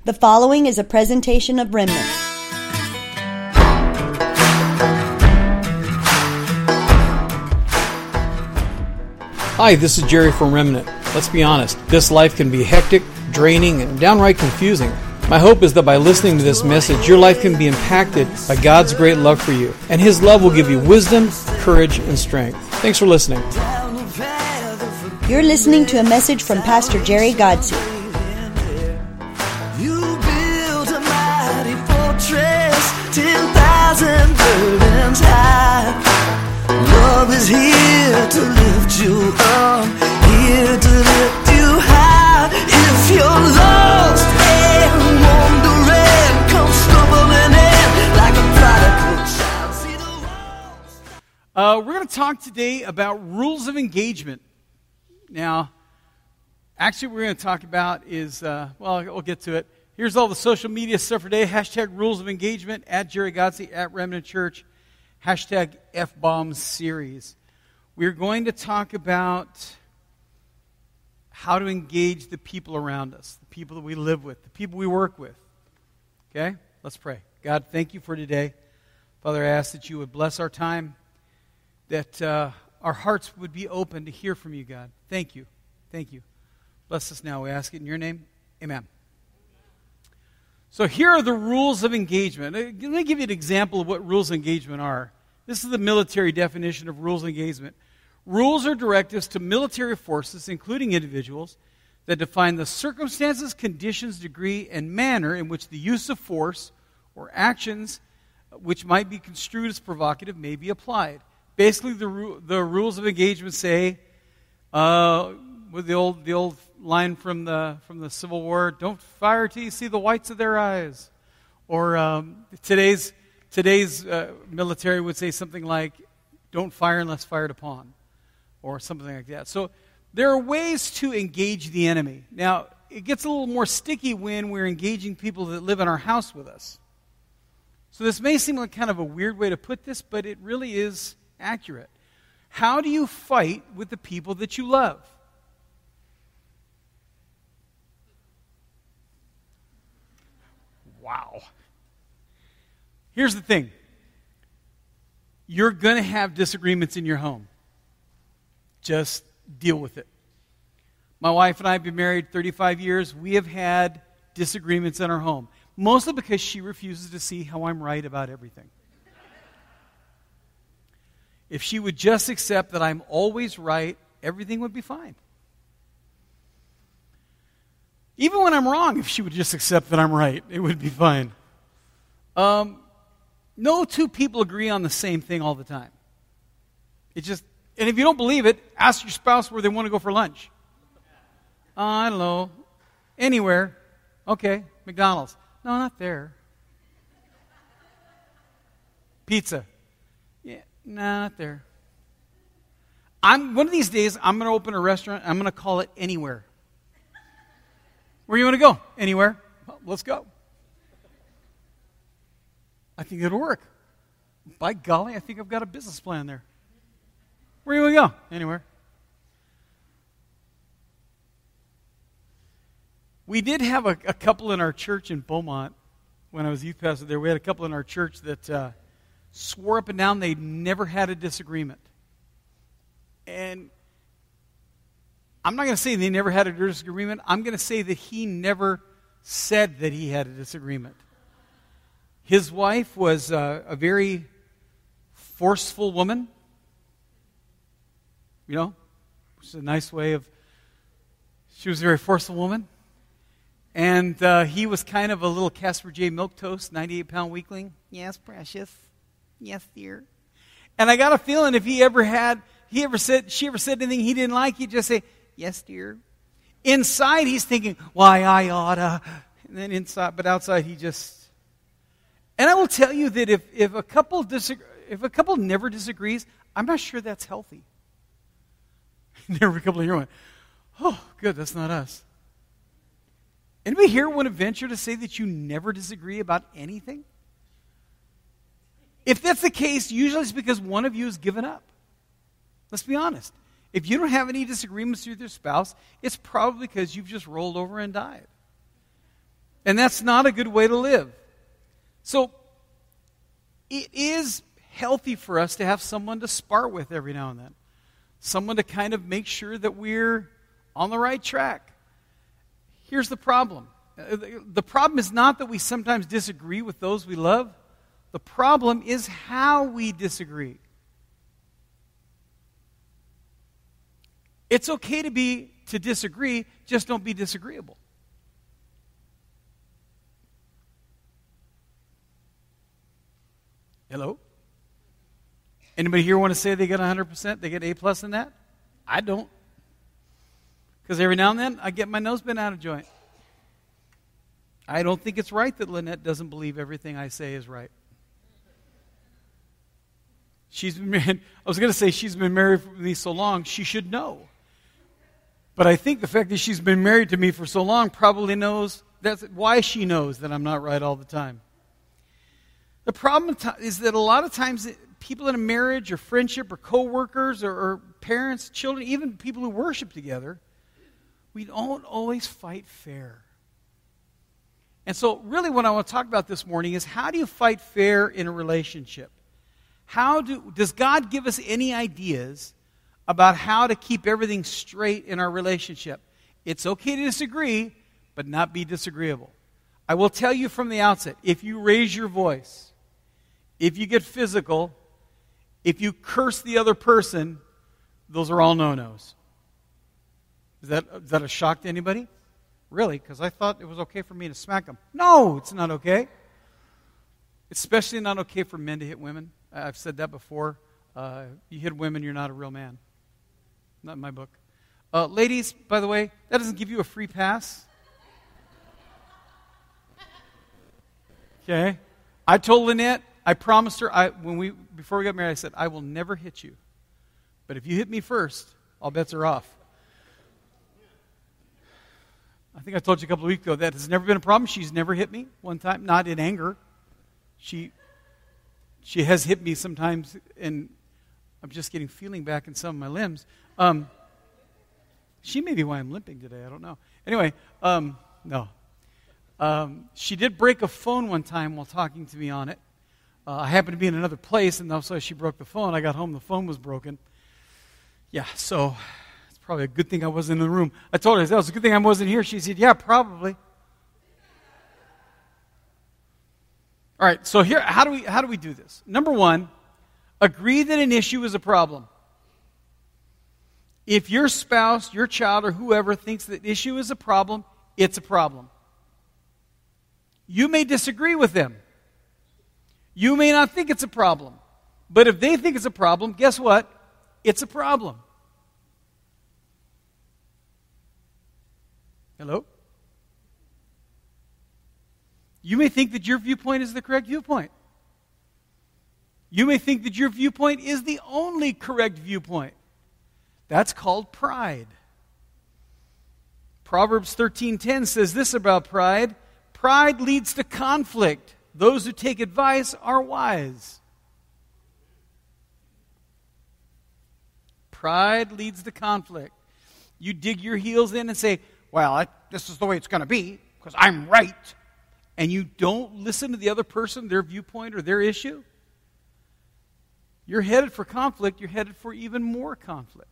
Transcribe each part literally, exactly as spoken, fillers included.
The following is a presentation of Remnant. Hi, this is Jerry from Remnant. Let's be honest, this life can be hectic, draining, and downright confusing. My hope is that by listening to this message, your life can be impacted by God's great love for you, and His love will give you wisdom, courage, and strength. Thanks for listening. You're listening to a message from Pastor Jerry Godsey. You built a mighty fortress, ten thousand burdens high. Love is here to lift you up, here to lift you high. If you're lost and wandering, come stumbling in like a prodigal child. See the walls. Uh, we're going to talk today about rules of engagement. Now, actually, what we're going to talk about is, uh, well, we'll get to it. Here's all the social media stuff for today. Hashtag rules of engagement, at Jerry Godsey, at Remnant Church. Hashtag F-bomb series. We're going to talk about how to engage the people around us, the people that we live with, the people we work with. Okay? Let's pray. God, thank you for today. Father, I ask that you would bless our time, that uh, our hearts would be open to hear from you, God. Thank you. Thank you. Bless us now. We ask it in your name. Amen. So here are the rules of engagement. Let me give you an example of what rules of engagement are. This is the military definition of rules of engagement. Rules are directives to military forces, including individuals, that define the circumstances, conditions, degree, and manner in which the use of force or actions which might be construed as provocative may be applied. Basically, the ru- the rules of engagement say, uh, with the old the old line from the from the Civil War, "Don't fire till you see the whites of their eyes," or um, today's today's uh, military would say something like, "Don't fire unless fired upon," or something like that. So there are ways to engage the enemy. Now, it gets a little more sticky when we're engaging people that live in our house with us. So this may seem like kind of a weird way to put this, but it really is accurate. How do you fight with the people that you love? Wow. Here's the thing. You're going to have disagreements in your home. Just deal with it. My wife and I have been married thirty-five years. We have had disagreements in our home, mostly because she refuses to see how I'm right about everything. If she would just accept that I'm always right, everything would be fine. Even when I'm wrong, if she would just accept that I'm right, it would be fine. Um, no two people agree on the same thing all the time. It just, and if you don't believe it, ask your spouse where they want to go for lunch. Uh, I don't know. Anywhere. Okay, McDonald's. No, not there. Pizza. Yeah, no, not there. I'm one of these days, I'm going to open a restaurant. I'm going to call it Anywhere. Where you want to go? Anywhere. Well, let's go. I think it'll work. By golly, I think I've got a business plan there. Where you want to go? Anywhere. We did have a, a couple in our church in Beaumont when I was youth pastor there. We had a couple in our church that uh, swore up and down they'd never had a disagreement. And I'm not going to say they never had a disagreement. I'm going to say that he never said that he had a disagreement. His wife was uh, a very forceful woman. You know, which is a nice way of, she was a very forceful woman. And uh, he was kind of a little Casper J. Milquetoast, ninety-eight pound weakling. Yes, precious. Yes, dear. And I got a feeling if he ever had, he ever said, she ever said anything he didn't like, he'd just say, yes, dear. Inside, he's thinking, why, I oughta. And then inside, but outside, he just. And I will tell you that if, if a couple disagree, if a couple never disagrees, I'm not sure that's healthy. Never a couple of you went, oh, good, that's not us. Anybody here want to venture to say that you never disagree about anything? If that's the case, usually it's because one of you has given up. Let's be honest. If you don't have any disagreements with your spouse, it's probably because you've just rolled over and died. And that's not a good way to live. So, it is healthy for us to have someone to spar with every now and then. Someone to kind of make sure that we're on the right track. Here's the problem. The problem is not that we sometimes disagree with those we love. The problem is how we disagree. It's okay to be to disagree, just don't be disagreeable. Hello? Anybody here want to say they get one hundred percent? They get A plus in that? I don't. Because every now and then, I get my nose bent out of joint. I don't think it's right that Lynette doesn't believe everything I say is right. She's been married, I was going to say she's been married with me so long, she should know. But I think the fact that she's been married to me for so long probably knows, that's why she knows that I'm not right all the time. The problem is that a lot of times people in a marriage or friendship or co-workers or, or parents, children, even people who worship together, we don't always fight fair. And so really what I want to talk about this morning is how do you fight fair in a relationship? How do does God give us any ideas about how to keep everything straight in our relationship? It's okay to disagree, but not be disagreeable. I will tell you from the outset, if you raise your voice, if you get physical, if you curse the other person, those are all no-nos. Is that, is that a shock to anybody? Really? Because I thought it was okay for me to smack them. No, it's not okay. It's especially not okay for men to hit women. I've said that before. Uh, you hit women, you're not a real man. Not in my book. Uh, ladies, by the way, that doesn't give you a free pass. Okay? I told Lynette, I promised her, I, when we before we got married, I said, I will never hit you. But if you hit me first, all bets are off. I think I told you a couple of weeks ago that has never been a problem. She's never hit me one time, not in anger. She she has hit me sometimes, and I'm just getting feeling back in some of my limbs. Um, she may be why I'm limping today. I don't know. Anyway, um, no. Um, she did break a phone one time while talking to me on it. Uh, I happened to be in another place, and that's why she broke the phone. I got home, the phone was broken. Yeah, so it's probably a good thing I wasn't in the room. I told her, that was a good thing I wasn't here. She said, yeah, probably. All right, so here, how do we how do we do this? Number one, agree that an issue is a problem. If your spouse, your child, or whoever thinks that issue is a problem, it's a problem. You may disagree with them. You may not think it's a problem. But if they think it's a problem, guess what? It's a problem. Hello? You may think that your viewpoint is the correct viewpoint. You may think that your viewpoint is the only correct viewpoint. That's called pride. Proverbs thirteen ten says this about pride. Pride leads to conflict. Those who take advice are wise. Pride leads to conflict. You dig your heels in and say, well, I, this is the way it's going to be because I'm right. And you don't listen to the other person, their viewpoint or their issue. You're headed for conflict. You're headed for even more conflict.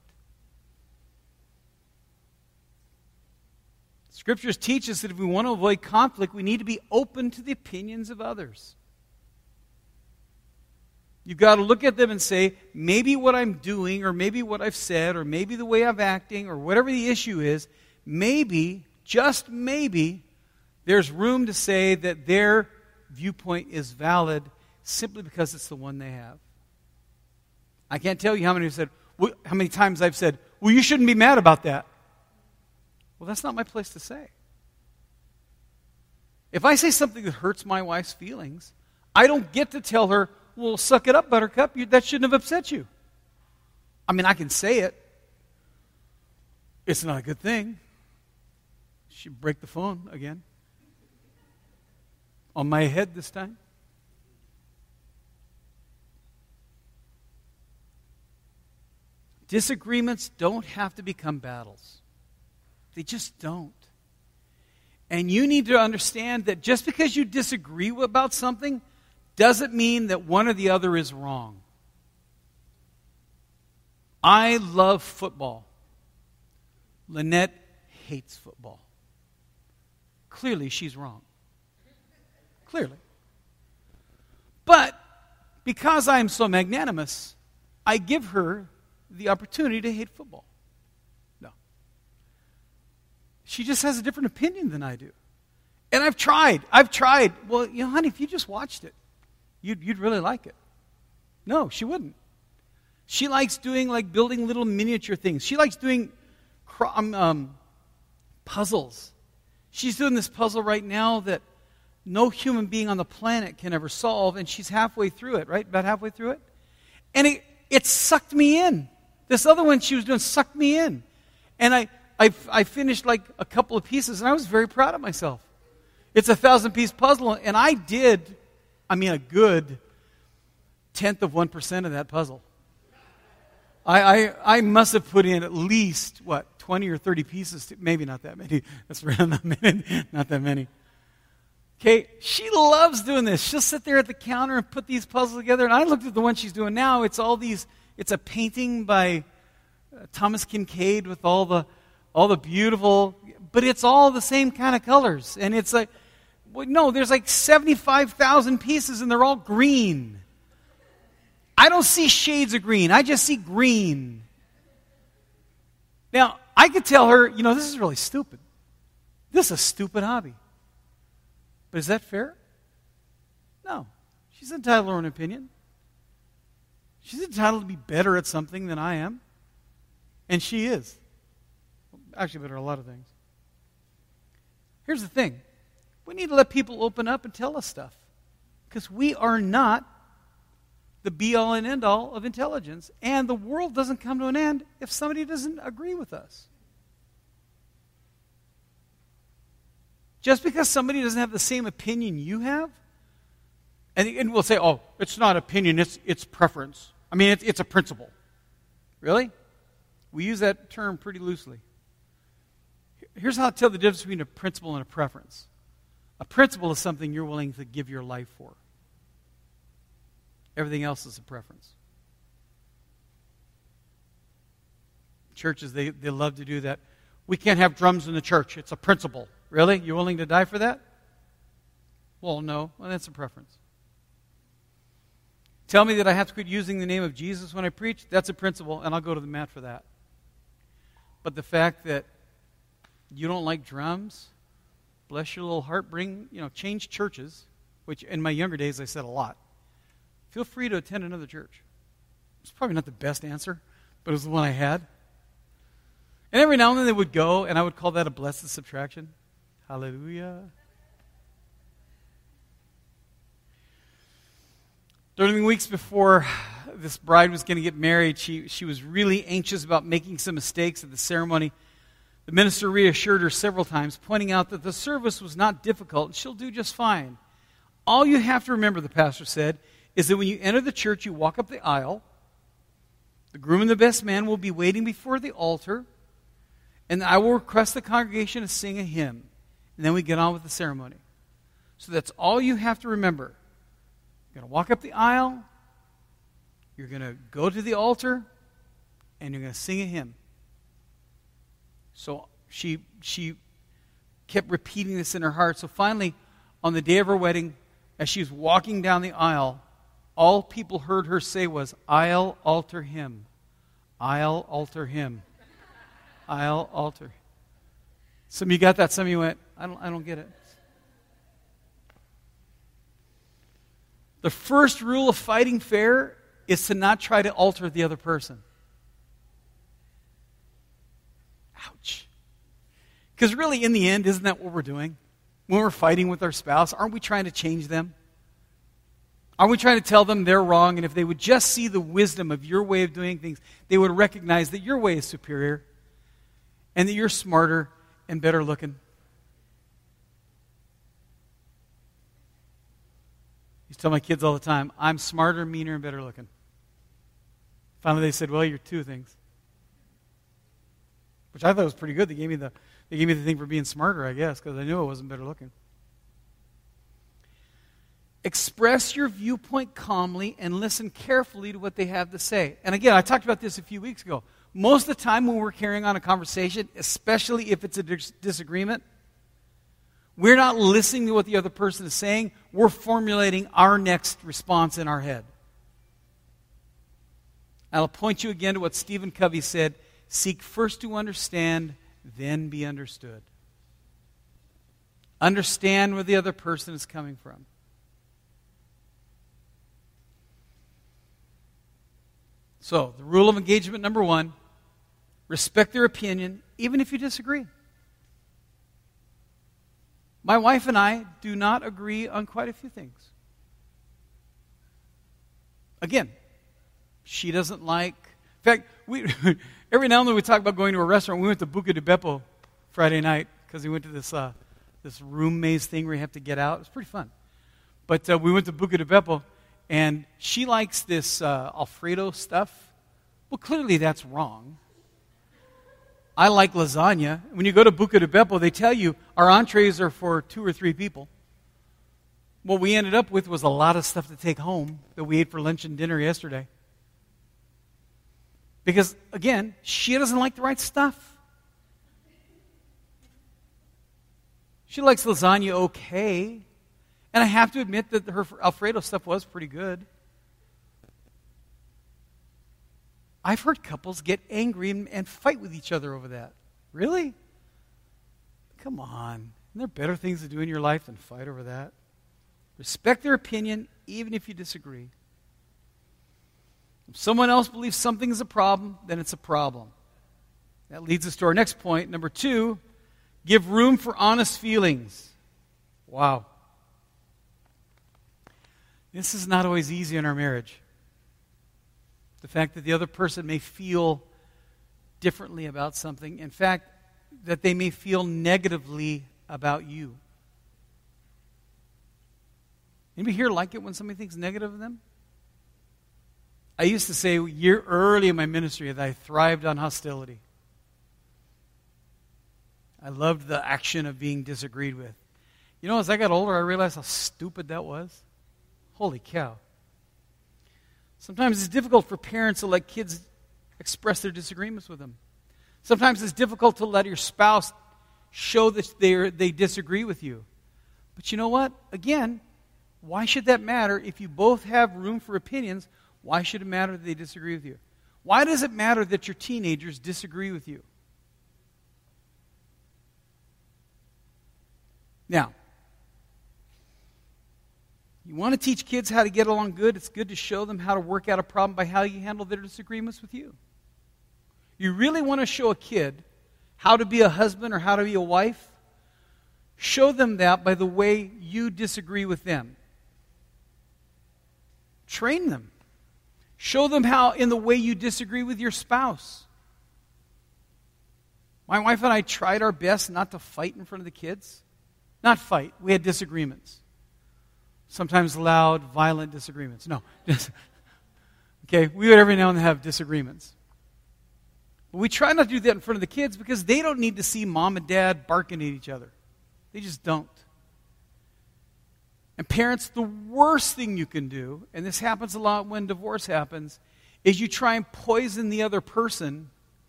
Scriptures teach us that if we want to avoid conflict, we need to be open to the opinions of others. You've got to look at them and say, maybe what I'm doing, or maybe what I've said, or maybe the way I'm acting, or whatever the issue is, maybe, just maybe, there's room to say that their viewpoint is valid simply because it's the one they have. I can't tell you how many have said, how many times I've said, well, you shouldn't be mad about that. Well, that's not my place to say. If I say something that hurts my wife's feelings, I don't get to tell her, well, suck it up, Buttercup. You, that shouldn't have upset you. I mean, I can say it. It's not a good thing. She break the phone again. On my head this time. Disagreements don't have to become battles. They just don't. And you need to understand that just because you disagree about something doesn't mean that one or the other is wrong. I love football. Lynette hates football. Clearly, she's wrong. Clearly. But because I am so magnanimous, I give her the opportunity to hate football. No. She just has a different opinion than I do. And I've tried. I've tried. Well, you know, honey, if you just watched it, you'd, you'd really like it. No, she wouldn't. She likes doing, like, building little miniature things. She likes doing um, um, puzzles. She's doing this puzzle right now that no human being on the planet can ever solve, and she's halfway through it, right? About halfway through it. And it, it sucked me in. This other one she was doing sucked me in. And I, I, I finished, like, a couple of pieces, and I was very proud of myself. It's a thousand-piece puzzle, and I did, I mean, a good tenth of one percent of that puzzle. I, I I must have put in at least, what, twenty or thirty pieces. To, maybe not that many. That's around not many. Not that many. Okay, she loves doing this. She'll sit there at the counter and put these puzzles together. And I looked at the one she's doing now. It's all these, it's a painting by uh, Thomas Kincaid with all the, all the beautiful, but it's all the same kind of colors. And it's like, well, no, there's like seventy-five thousand pieces and they're all green. I don't see shades of green. I just see green. Now, I could tell her, you know, this is really stupid. This is a stupid hobby. But is that fair? No. She's entitled to her own opinion. She's entitled to be better at something than I am. And she is. Actually, better at a lot of things. Here's the thing. We need to let people open up and tell us stuff. Because we are not the be-all and end-all of intelligence. And the world doesn't come to an end if somebody doesn't agree with us. Just because somebody doesn't have the same opinion you have, and, and we'll say, oh, it's not opinion, it's it's preference. I mean, it's, it's a principle. Really? We use that term pretty loosely. Here's how to tell the difference between a principle and a preference. A principle is something you're willing to give your life for. Everything else is a preference. Churches, they, they love to do that. We can't have drums in the church. It's a principle. Really? You're willing to die for that? Well, no. Well, that's a preference. Tell me that I have to quit using the name of Jesus when I preach? That's a principle, and I'll go to the mat for that. But the fact that you don't like drums, bless your little heart, bring, you know, change churches, which in my younger days I said a lot. Feel free to attend another church. It's probably not the best answer, but it was the one I had. And every now and then they would go, and I would call that a blessed subtraction. Hallelujah. During the weeks before this bride was going to get married, she, she was really anxious about making some mistakes at the ceremony. The minister reassured her several times, pointing out that the service was not difficult, and she'll do just fine. All you have to remember, the pastor said, is that when you enter the church, you walk up the aisle. The groom and the best man will be waiting before the altar, and I will request the congregation to sing a hymn. And then we get on with the ceremony. So that's all you have to remember. You're going to walk up the aisle, you're going to go to the altar, and you're going to sing a hymn. So she she kept repeating this in her heart. So finally, on the day of her wedding, as she was walking down the aisle, all people heard her say was, I'll alter him. I'll alter him. I'll alter. Some of you got that, some of you went, I don't I don't get it. The first rule of fighting fair is to not try to alter the other person. Ouch. Because really, in the end, isn't that what we're doing? When we're fighting with our spouse, aren't we trying to change them? Aren't we trying to tell them they're wrong, and if they would just see the wisdom of your way of doing things, they would recognize that your way is superior, and that you're smarter and better looking? I used to tell my kids all the time, I'm smarter, meaner, and better looking. Finally they said, well, you're two things. Which I thought was pretty good. They gave me the, They gave me the thing for being smarter, I guess, because I knew I wasn't better looking. Express your viewpoint calmly and listen carefully to what they have to say. And again, I talked about this a few weeks ago. Most of the time when we're carrying on a conversation, especially if it's a dis- disagreement, we're not listening to what the other person is saying. We're formulating our next response in our head. I'll point you again to what Stephen Covey said, seek first to understand, then be understood. Understand where the other person is coming from. So, the rule of engagement number one, respect their opinion, even if you disagree. My wife and I do not agree on quite a few things. Again, she doesn't like... In fact, we every now and then we talk about going to a restaurant. We went to Buca di Beppo Friday night because we went to this uh, this room maze thing where you have to get out. It was pretty fun. But uh, we went to Buca di Beppo, and she likes this uh, Alfredo stuff. Well, clearly that's wrong. I like lasagna. When you go to Buca di Beppo, they tell you our entrees are for two or three people. What we ended up with was a lot of stuff to take home that we ate for lunch and dinner yesterday. Because, again, she doesn't like the right stuff. She likes lasagna okay. And I have to admit that her Alfredo stuff was pretty good. I've heard couples get angry and, and fight with each other over that. Really? Come on. Isn't there better things to do in your life than fight over that? Respect their opinion, even if you disagree. If someone else believes something is a problem, then it's a problem. That leads us to our next point. Number two, give room for honest feelings. Wow. This is not always easy in our marriage. The fact that the other person may feel differently about something. In fact, that they may feel negatively about you. Anybody here like it when somebody thinks negative of them? I used to say year early in my ministry that I thrived on hostility. I loved the action of being disagreed with. You know, as I got older, I realized how stupid that was. Holy cow. Sometimes it's difficult for parents to let kids express their disagreements with them. Sometimes it's difficult to let your spouse show that they they disagree with you. But you know what? Again, why should that matter if you both have room for opinions? Why should it matter that they disagree with you? Why does it matter that your teenagers disagree with you? Now, you want to teach kids how to get along good, it's good to show them how to work out a problem by how you handle their disagreements with you. You really want to show a kid how to be a husband or how to be a wife? Show them that by the way you disagree with them. Train them. Show them how in the way you disagree with your spouse. My wife and I tried our best not to fight in front of the kids. Not fight. We had disagreements. Sometimes loud, violent disagreements. No. Okay, we would every now and then have disagreements. But we try not to do that in front of the kids because they don't need to see mom and dad barking at each other. They just don't. And parents, the worst thing you can do, and this happens a lot when divorce happens, is you try and poison the other person,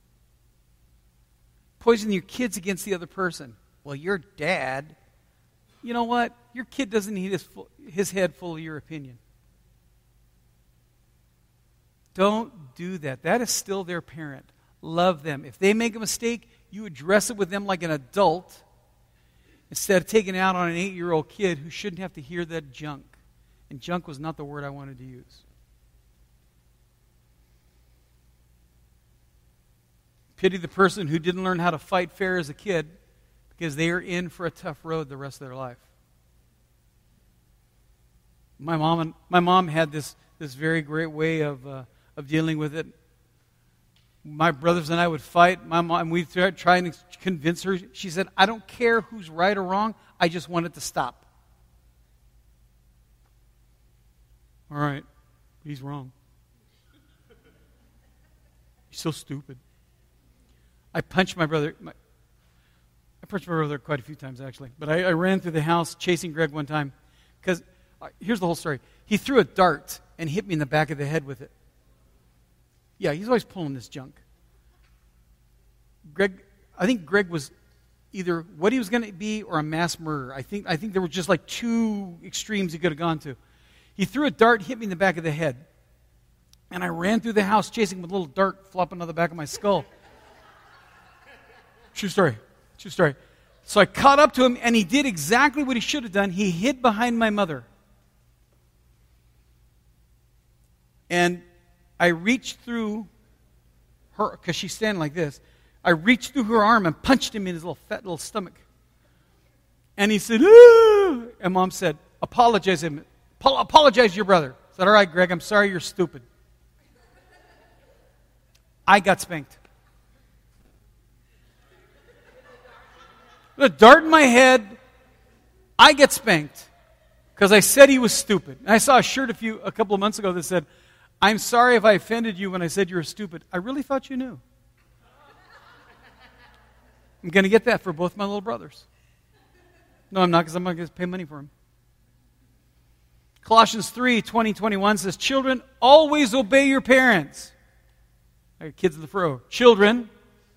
poison your kids against the other person. Well, your dad, you know what? Your kid doesn't need his, full, his head full of your opinion. Don't do that. That is still their parent. Love them. If they make a mistake, you address it with them like an adult instead of taking it out on an eight-year-old kid who shouldn't have to hear that junk. And junk was not the word I wanted to use. Pity the person who didn't learn how to fight fair as a kid because they are in for a tough road the rest of their life. My mom and my mom had this this very great way of uh, of dealing with it. My brothers and I would fight. My mom, and we'd try, try and convince her. She said, "I don't care who's right or wrong. I just want it to stop." All right, he's wrong. He's so stupid. I punched my brother. My, I preached my brother quite a few times, actually. But I, I ran through the house chasing Greg one time. Because, uh, here's the whole story. He threw a dart and hit me in the back of the head with it. Yeah, he's always pulling this junk. Greg, I think Greg was either what he was going to be or a mass murderer. I think, I think there were just like two extremes he could have gone to. He threw a dart, hit me in the back of the head. And I ran through the house chasing with a little dart flopping on the back of my skull. True story. True story. So I caught up to him, and he did exactly what he should have done. He hid behind my mother. And I reached through her, because she's standing like this. I reached through her arm and punched him in his little fat little stomach. And he said, "Ah!" And Mom said, apologize to him. Apologize to your brother. I said, all right, Greg, I'm sorry, you're stupid. I got spanked. With a dart in my head, I get spanked because I said he was stupid. And I saw a shirt a few a couple of months ago that said, "I'm sorry if I offended you when I said you were stupid. I really thought you knew." I'm going to get that for both my little brothers. No, I'm not, because I'm not going to pay money for them. Colossians three, twenty, twenty-one says, "Children, always obey your parents." I got kids in the fro. Children.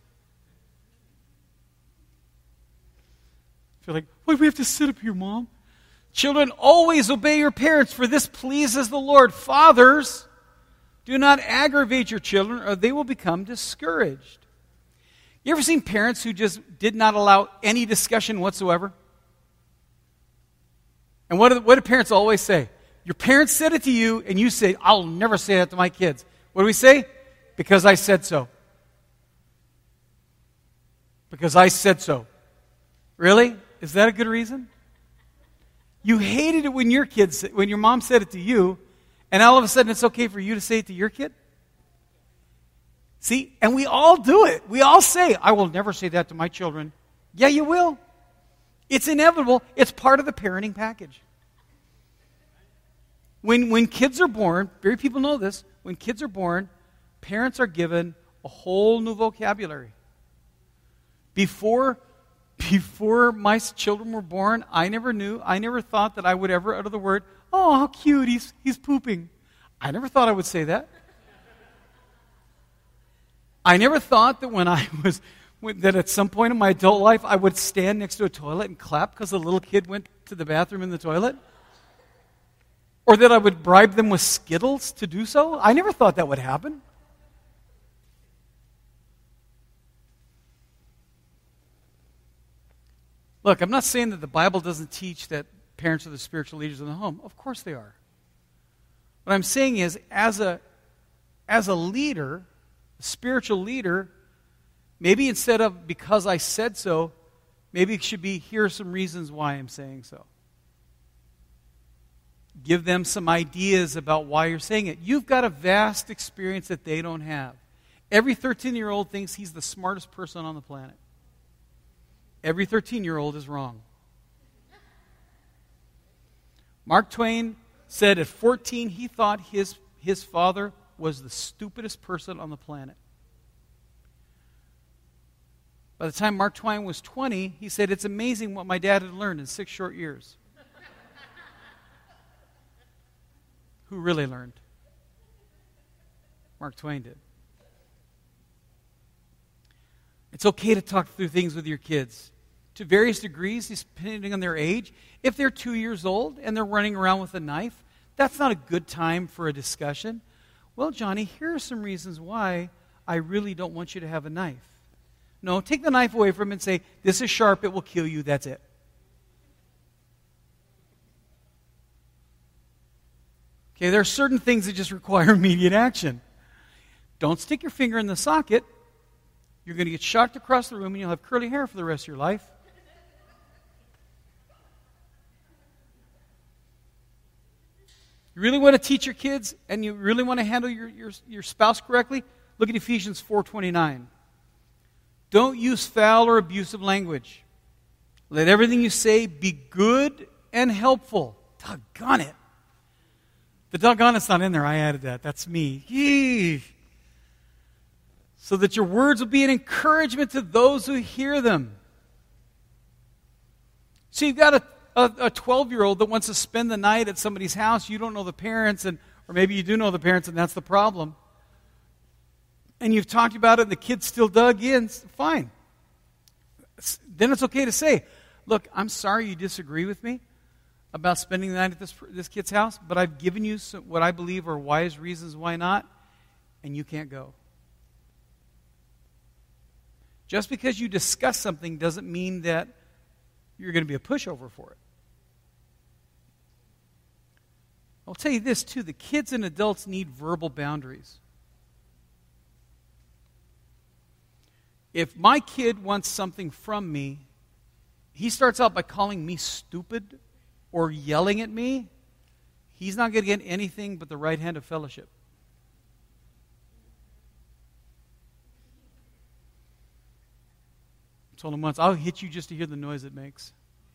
You're like, why do we have to sit up here, Mom? Children, always obey your parents, for this pleases the Lord. Fathers, do not aggravate your children, or they will become discouraged. You ever seen parents who just did not allow any discussion whatsoever? And what do, what do parents always say? Your parents said it to you, and you say, "I'll never say that to my kids." What do we say? Because I said so. Because I said so. Really? Is that a good reason? You hated it when your kids, when your mom said it to you, and all of a sudden it's okay for you to say it to your kid? See, and we all do it. We all say, "I will never say that to my children." Yeah, you will. It's inevitable. It's part of the parenting package. When, when kids are born, very people know this, when kids are born, parents are given a whole new vocabulary. Before Before my children were born, I never knew, I never thought that I would ever utter the word, "Oh, how cute, he's, he's pooping." I never thought I would say that. I never thought that when I was, that at some point in my adult life, I would stand next to a toilet and clap because a little kid went to the bathroom in the toilet. Or that I would bribe them with Skittles to do so. I never thought that would happen. Look, I'm not saying that the Bible doesn't teach that parents are the spiritual leaders in the home. Of course they are. What I'm saying is, as a, as a leader, a spiritual leader, maybe instead of "because I said so," maybe it should be, "here are some reasons why I'm saying so." Give them some ideas about why you're saying it. You've got a vast experience that they don't have. Every thirteen-year-old thinks he's the smartest person on the planet. Every thirteen-year-old is wrong. Mark Twain said at fourteen he thought his, his father was the stupidest person on the planet. By the time Mark Twain was twenty, he said, "It's amazing what my dad had learned in six short years." Who really learned? Mark Twain did. It's okay to talk through things with your kids to various degrees, depending on their age. If they're two years old and they're running around with a knife, that's not a good time for a discussion. "Well, Johnny, here are some reasons why I really don't want you to have a knife." No, take the knife away from him and say, "This is sharp, it will kill you, that's it." Okay, there are certain things that just require immediate action. Don't stick your finger in the socket. You're going to get shocked across the room and you'll have curly hair for the rest of your life. You really want to teach your kids and you really want to handle your, your, your spouse correctly? Look at Ephesians four twenty-nine. Don't use foul or abusive language. Let everything you say be good and helpful. Doggone it. The doggone it's not in there. I added that. That's me. Yee. So that your words will be an encouragement to those who hear them. So you've got a, a, a twelve-year-old that wants to spend the night at somebody's house. You don't know the parents, and or maybe you do know the parents, and that's the problem. And you've talked about it, and the kid's still dug in. Fine. Then it's okay to say, look, I'm sorry you disagree with me about spending the night at this, this kid's house, but I've given you some, what I believe are wise reasons why not, and you can't go. Just because you discuss something doesn't mean that you're going to be a pushover for it. I'll tell you this, too. The kids and adults need verbal boundaries. If my kid wants something from me, he starts out by calling me stupid or yelling at me, he's not going to get anything but the right hand of fellowship. I told him once, I'll hit you just to hear the noise it makes.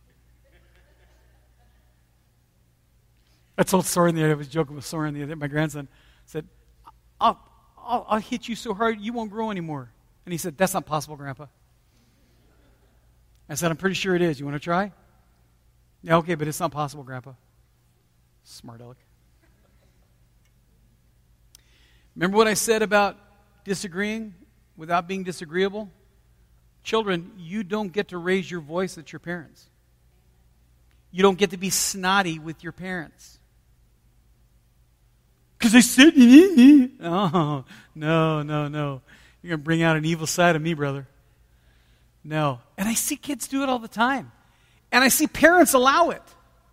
I told Soren the other day, I was joking with Soren the other day, my grandson, said, I'll, I'll, I'll hit you so hard you won't grow anymore. And he said, that's not possible, Grandpa. I said, I'm pretty sure it is. You want to try? Yeah, okay, but it's not possible, Grandpa. Smart aleck. Remember what I said about disagreeing without being disagreeable? Children, you don't get to raise your voice at your parents. You don't get to be snotty with your parents. Because they said, oh, no, no, no. You're going to bring out an evil side of me, brother. No. And I see kids do it all the time. And I see parents allow it.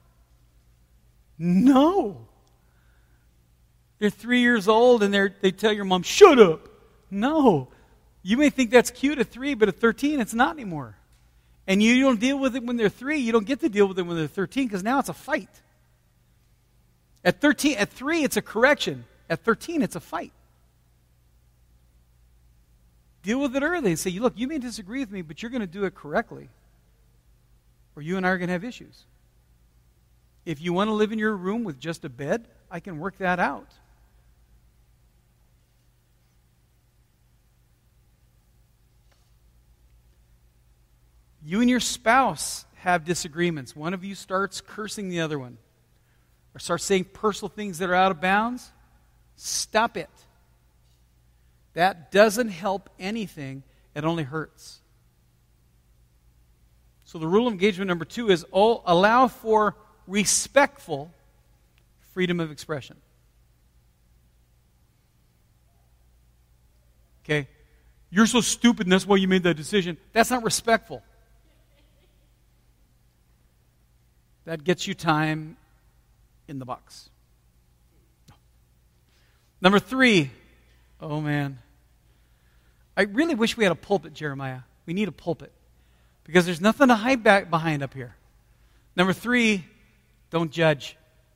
No. They're three years old and they're, they tell your mom, shut up. No. You may think that's cute at three, but at thirteen, it's not anymore. And you don't deal with it when they're three. You don't get to deal with it when they're thirteen because now it's a fight. At thirteen, at three, it's a correction. At thirteen, it's a fight. Deal with it early and say, look, you may disagree with me, but you're going to do it correctly. Or you and I are going to have issues. If you want to live in your room with just a bed, I can work that out. You and your spouse have disagreements. One of you starts cursing the other one. Or starts saying personal things that are out of bounds. Stop it. That doesn't help anything. It only hurts. So the rule of engagement number two is oh, allow for respectful freedom of expression. Okay? You're so stupid and that's why you made that decision. That's not respectful. That gets you time in the box. Number three. Oh, man. I really wish we had a pulpit, Jeremiah. We need a pulpit. Because there's nothing to hide back behind up here. Number three, don't judge.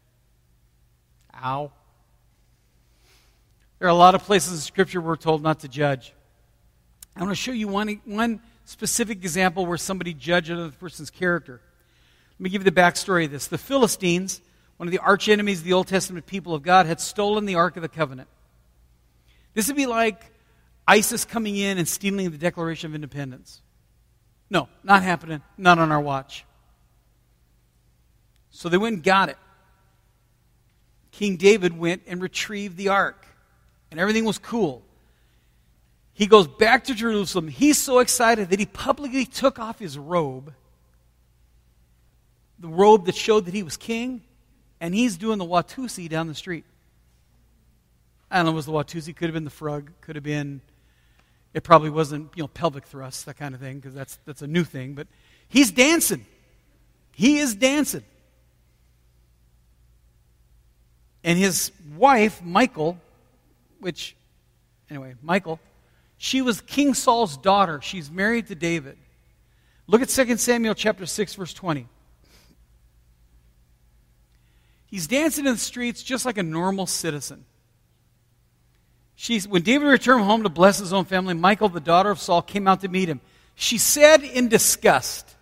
Ow. There are a lot of places in Scripture we're told not to judge. I want to show you one, one specific example where somebody judged another person's character. Let me give you the backstory of this. The Philistines, one of the arch enemies of the Old Testament people of God, had stolen the Ark of the Covenant. This would be like ISIS coming in and stealing the Declaration of Independence. No, not happening. Not on our watch. So they went and got it. King David went and retrieved the ark. And everything was cool. He goes back to Jerusalem. He's so excited that he publicly took off his robe. The robe that showed that he was king. And he's doing the Watusi down the street. I don't know, it was the Watusi, could have been the frog, could have been, it probably wasn't, you know, pelvic thrust, that kind of thing, because that's that's a new thing. But he's dancing. He is dancing. And his wife, Michal, which, anyway, Michal, she was King Saul's daughter. She's married to David. Look at Second Samuel chapter six, verse twenty. He's dancing in the streets just like a normal citizen. She's, when David returned home to bless his own family, Michal, the daughter of Saul, came out to meet him. She said in disgust,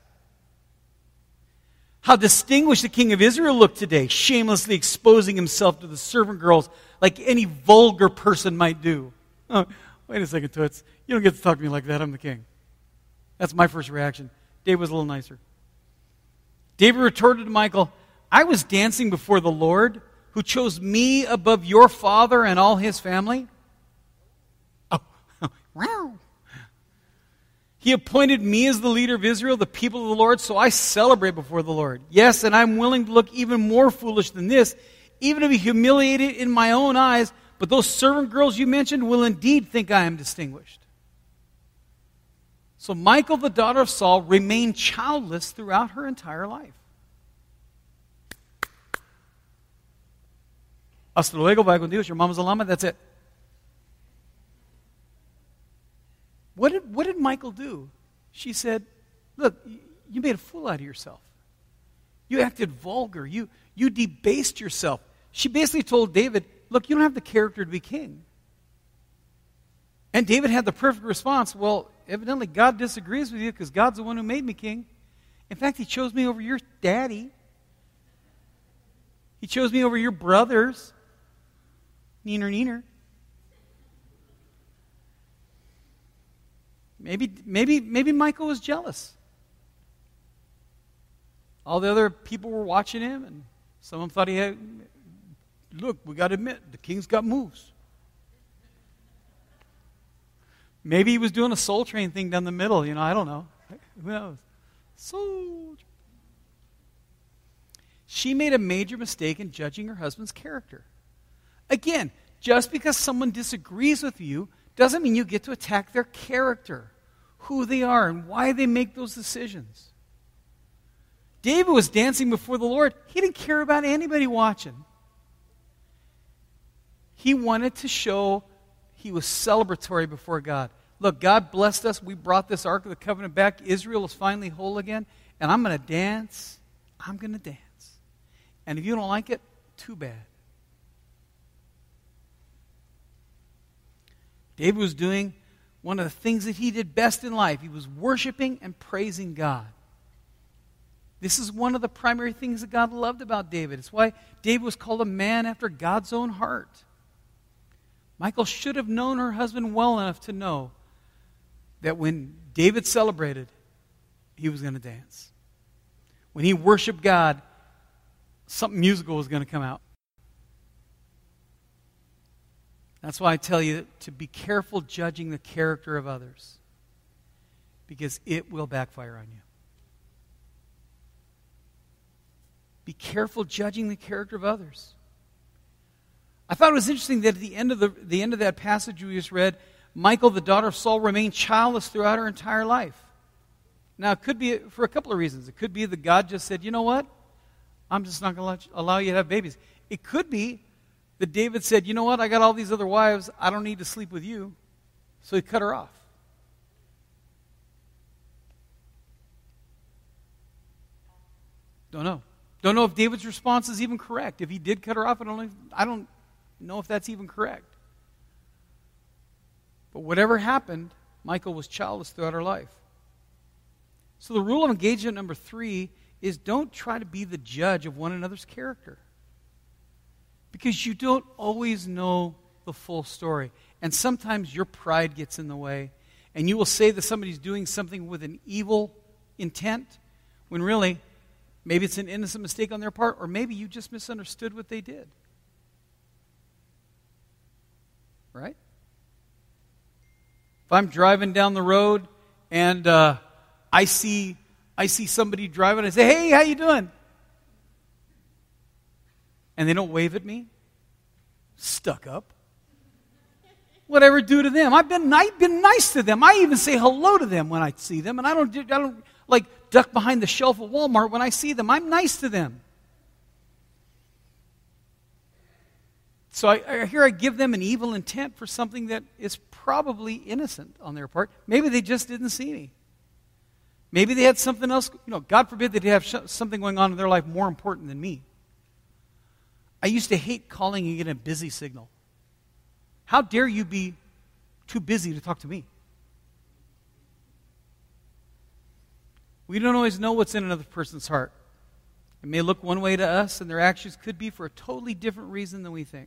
how distinguished the king of Israel looked today, shamelessly exposing himself to the servant girls like any vulgar person might do. Oh, wait a second, Toots. You don't get to talk to me like that. I'm the king. That's my first reaction. Dave was a little nicer. David retorted to Michal, I was dancing before the Lord, who chose me above your father and all his family. Oh, wow. He appointed me as the leader of Israel, the people of the Lord, so I celebrate before the Lord. Yes, and I'm willing to look even more foolish than this, even to be humiliated in my own eyes, but those servant girls you mentioned will indeed think I am distinguished. So Michal, the daughter of Saul, remained childless throughout her entire life. Hasta luego, bye con Dios, your mama's a llama, that's it. What did, what did Michal do? She said, look, you made a fool out of yourself. You acted vulgar. You, you debased yourself. She basically told David, look, you don't have the character to be king. And David had the perfect response. Well, evidently God disagrees with you because God's the one who made me king. In fact, he chose me over your daddy. He chose me over your brothers. Neener, neener. Maybe, maybe, maybe Michal was jealous. All the other people were watching him, and some of them thought he had, look, we got to admit, the king's got moves. Maybe he was doing a Soul Train thing down the middle, you know, I don't know. Who knows? Soul. She made a major mistake in judging her husband's character. Again, just because someone disagrees with you doesn't mean you get to attack their character, who they are, and why they make those decisions. David was dancing before the Lord. He didn't care about anybody watching. He wanted to show he was celebratory before God. Look, God blessed us. We brought this Ark of the Covenant back. Israel is finally whole again. And I'm going to dance. I'm going to dance. And if you don't like it, too bad. David was doing one of the things that he did best in life. He was worshiping and praising God. This is one of the primary things that God loved about David. It's why David was called a man after God's own heart. Michal should have known her husband well enough to know that when David celebrated, he was going to dance. When he worshiped God, something musical was going to come out. That's why I tell you to be careful judging the character of others, because it will backfire on you. Be careful judging the character of others. I thought it was interesting that at the end of the, the end of that passage we just read, Michal, the daughter of Saul, remained childless throughout her entire life. Now, it could be for a couple of reasons. It could be that God just said, you know what? I'm just not going to allow you to have babies. It could be that David said, you know what? I got all these other wives. I don't need to sleep with you. So he cut her off. Don't know. Don't know if David's response is even correct. If he did cut her off, I don't know, I don't know if that's even correct. But whatever happened, Michal was childless throughout her life. So the rule of engagement number three is don't try to be the judge of one another's character. Because you don't always know the full story. And sometimes your pride gets in the way. And you will say that somebody's doing something with an evil intent, when really, maybe it's an innocent mistake on their part, or maybe you just misunderstood what they did. Right? If I'm driving down the road and uh, I see I see somebody driving, I say, hey, how you doing? And they don't wave at me, stuck up. Whatever do to them? I've been, I've been nice to them. I even say hello to them when I see them, and I don't, I don't like duck behind the shelf of Walmart when I see them. I'm nice to them. So I, I, here I give them an evil intent for something that is probably innocent on their part. Maybe they just didn't see me. Maybe they had something else. You know, God forbid that they have sh- something going on in their life more important than me. I used to hate calling and getting a busy signal. How dare you be too busy to talk to me? We don't always know what's in another person's heart. It may look one way to us, and their actions could be for a totally different reason than we think.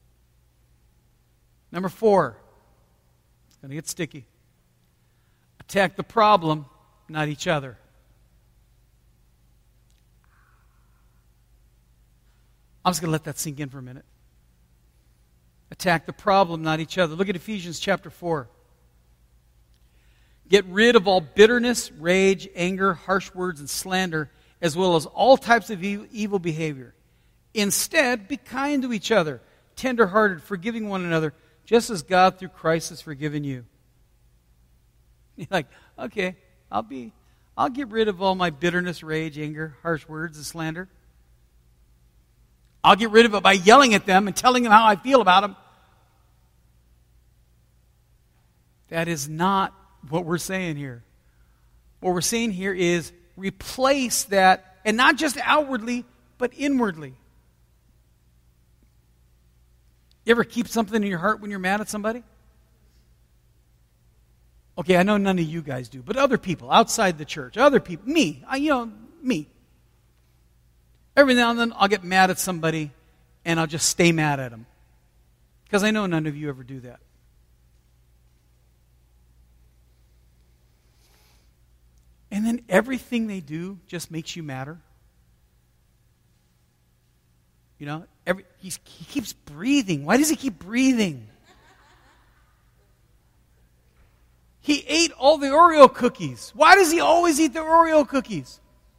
Number four, it's going to get sticky. Attack the problem, not each other. I'm just going to let that sink in for a minute. Attack the problem, not each other. Look at Ephesians chapter four. Get rid of all bitterness, rage, anger, harsh words, and slander, as well as all types of evil behavior. Instead, be kind to each other, tender-hearted, forgiving one another, just as God through Christ has forgiven you. You're like, okay, I'll be, I'll get rid of all my bitterness, rage, anger, harsh words, and slander. I'll get rid of it by yelling at them and telling them how I feel about them. That is not what we're saying here. What we're saying here is replace that, and not just outwardly, but inwardly. You ever keep something in your heart when you're mad at somebody? Okay, I know none of you guys do, but other people outside the church, other people, me, I, you know, me. Every now and then I'll get mad at somebody and I'll just stay mad at them. Because I know none of you ever do that. And then everything they do just makes you madder. You know, every, he's, he keeps breathing. Why does he keep breathing? He ate all the Oreo cookies. Why does he always eat the Oreo cookies?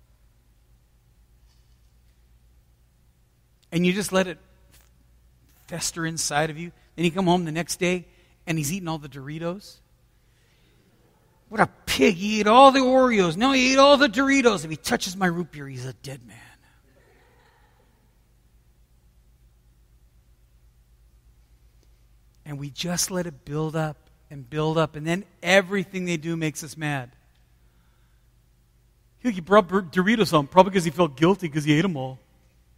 And you just let it fester inside of you. Then you come home the next day and he's eating all the Doritos. What a pig. He ate all the Oreos. No, he ate all the Doritos. If he touches my root beer, he's a dead man. And we just let it build up and build up. And then everything they do makes us mad. He brought Doritos home, probably because he felt guilty because he ate them all.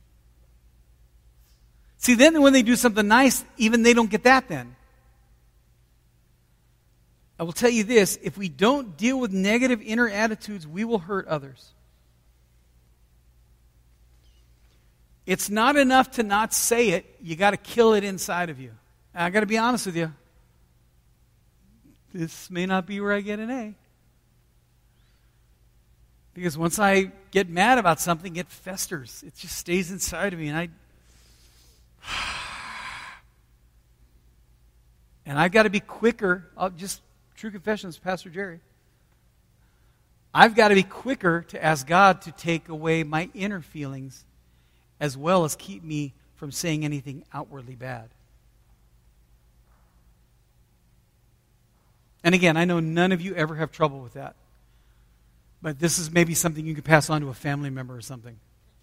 See, then when they do something nice, even they don't get that then. I will tell you this, if we don't deal with negative inner attitudes, we will hurt others. It's not enough to not say it, you got to kill it inside of you. And I got to be honest with you. This may not be where I get an A. Because once I get mad about something, it festers. It just stays inside of me, and I And I've got to be quicker. I'll just true confessions, Pastor Jerry. I've got to be quicker to ask God to take away my inner feelings as well as keep me from saying anything outwardly bad. And again, I know none of you ever have trouble with that. But this is maybe something you could pass on to a family member or something.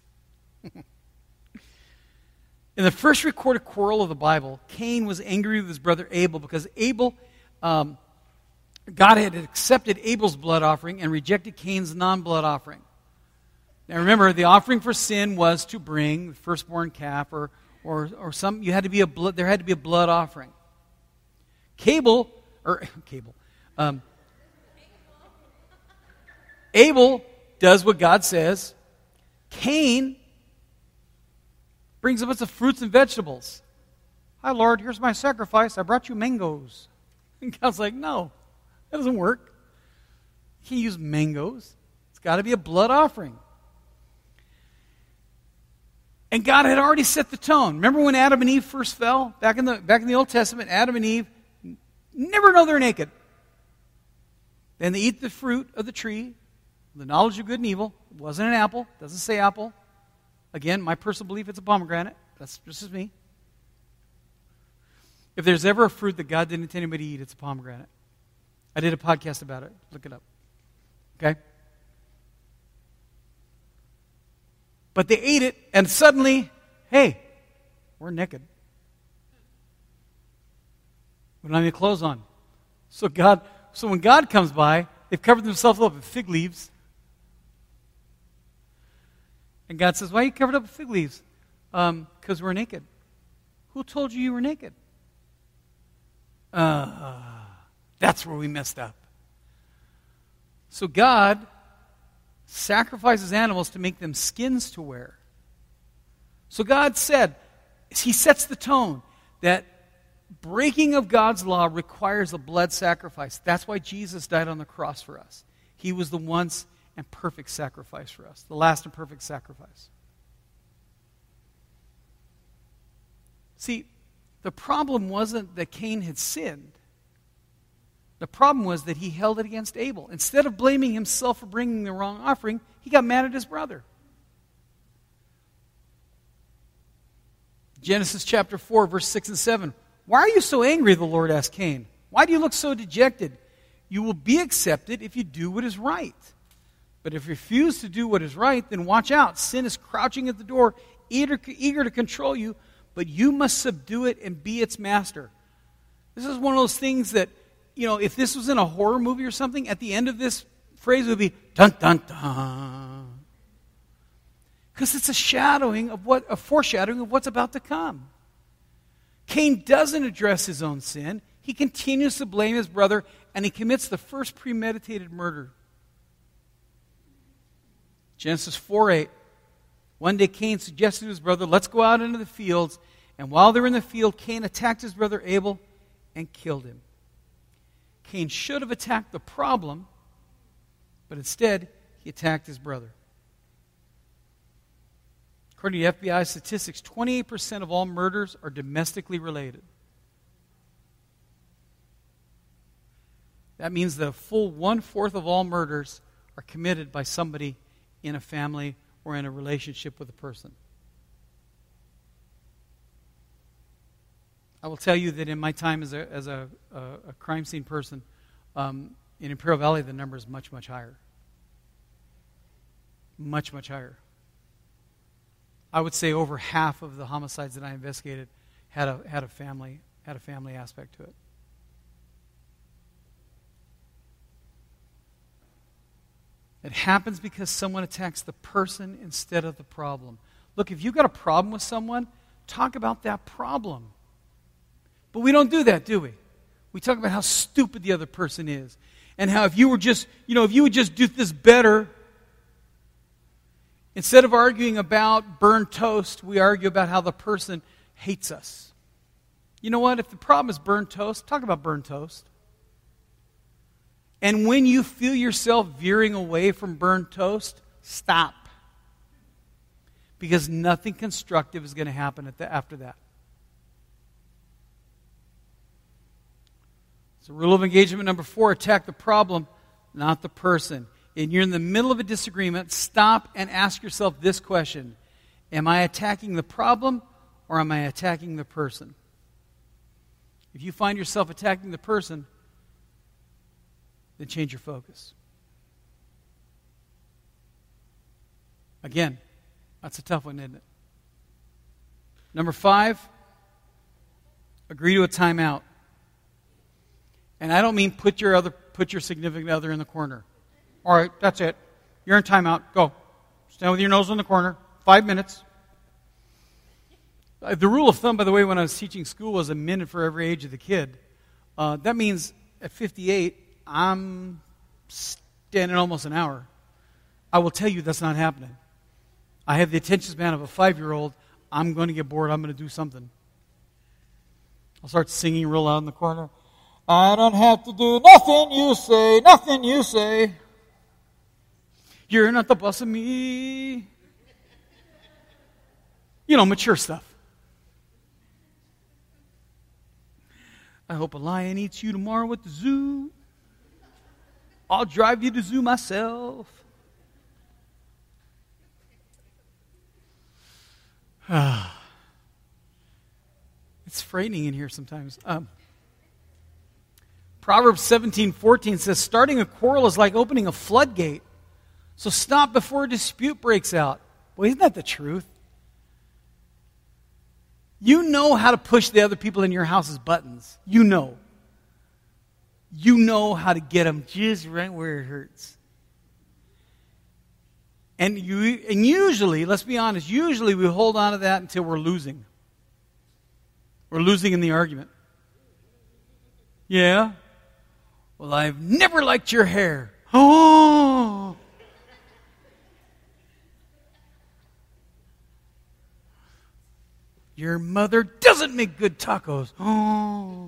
In the first recorded quarrel of the Bible, Cain was angry with his brother Abel because Abel, um, God had accepted Abel's blood offering and rejected Cain's non-blood offering. Now remember, the offering for sin was to bring the firstborn calf, or or or some. You had to be a blood. There had to be a blood offering. Cable or Cable, um, Abel does what God says. Cain brings a bunch of fruits and vegetables. Hi, Lord, here's my sacrifice. I brought you mangoes. And God's like, no, that doesn't work. You can't use mangoes. It's got to be a blood offering. And God had already set the tone. Remember when Adam and Eve first fell? Back in the, back in the Old Testament, Adam and Eve never know they're naked. Then they eat the fruit of the tree, the knowledge of good and evil. It wasn't an apple. It doesn't say apple. Again, my personal belief, it's a pomegranate. That's just as me. If there's ever a fruit that God didn't intend anybody to eat, it's a pomegranate. I did a podcast about it. Look it up. Okay? But they ate it, and suddenly, hey, we're naked. We don't have any clothes on. So God, so when God comes by, they've covered themselves up with fig leaves. And God says, why are you covered up with fig leaves? Um, because we're naked. Who told you you were naked? Uh, that's where we messed up. So God sacrifices animals to make them skins to wear. So God said, He sets the tone that breaking of God's law requires a blood sacrifice. That's why Jesus died on the cross for us. He was the once and perfect sacrifice for us, the last and perfect sacrifice. See, the problem wasn't that Cain had sinned. The problem was that he held it against Abel. Instead of blaming himself for bringing the wrong offering, he got mad at his brother. Genesis chapter four, verse six and seven. Why are you so angry, the Lord asked Cain. Why do you look so dejected? You will be accepted if you do what is right. But if you refuse to do what is right, then watch out. Sin is crouching at the door, eager, eager to control you, but you must subdue it and be its master. This is one of those things that, you know, if this was in a horror movie or something, at the end of this phrase would be, dun, dun, dun. Because it's a shadowing of what, a foreshadowing of what's about to come. Cain doesn't address his own sin. He continues to blame his brother, and he commits the first premeditated murder. Genesis four eight. One day Cain suggested to his brother, let's go out into the fields. And while they were in the field, Cain attacked his brother Abel and killed him. Cain should have attacked the problem, but instead he attacked his brother. According to F B I statistics, twenty-eight percent of all murders are domestically related. That means the full one-fourth of all murders are committed by somebody in a family or in a relationship with a person. I will tell you that in my time as a, as a, a, a crime scene person, um, in Imperial Valley the number is much, much higher. Much, much higher. I would say over half of the homicides that I investigated had a had a family had a family aspect to it. It happens because someone attacks the person instead of the problem. Look, if you've got a problem with someone, talk about that problem. But we don't do that, do we? We talk about how stupid the other person is. And how if you were just, you know, if you would just do this better. Instead of arguing about burnt toast, we argue about how the person hates us. You know what? If the problem is burnt toast, talk about burnt toast. And when you feel yourself veering away from burnt toast, stop. Because nothing constructive is going to happen at the, after that. So rule of engagement number four, attack the problem, not the person. And you're in the middle of a disagreement, stop and ask yourself this question. Am I attacking the problem or am I attacking the person? If you find yourself attacking the person, then change your focus. Again, that's a tough one, isn't it? Number five, agree to a timeout. And I don't mean put your other put your significant other in the corner. All right, that's it. You're in timeout. Go. Stand with your nose in the corner. Five minutes. Uh, the rule of thumb, by the way, when I was teaching school was a minute for every age of the kid. Uh, that means at fifty-eight, I'm standing almost an hour. I will tell you that's not happening. I have the attention span of a five-year-old. I'm going to get bored. I'm going to do something. I'll start singing real loud in the corner. I don't have to do nothing you say, nothing you say. You're not the boss of me. You know, mature stuff. I hope a lion eats you tomorrow at the zoo. I'll drive you to the zoo myself. It's frightening in here sometimes. Um, Proverbs seventeen fourteen says, starting a quarrel is like opening a floodgate. So stop before a dispute breaks out. Well, isn't that the truth? You know how to push the other people in your house's buttons. You know. You know how to get them just right where it hurts. And you, and usually, let's be honest, usually we hold on to that until we're losing. We're losing in the argument. Yeah? Well, I've never liked your hair. Oh! Your mother doesn't make good tacos. Oh.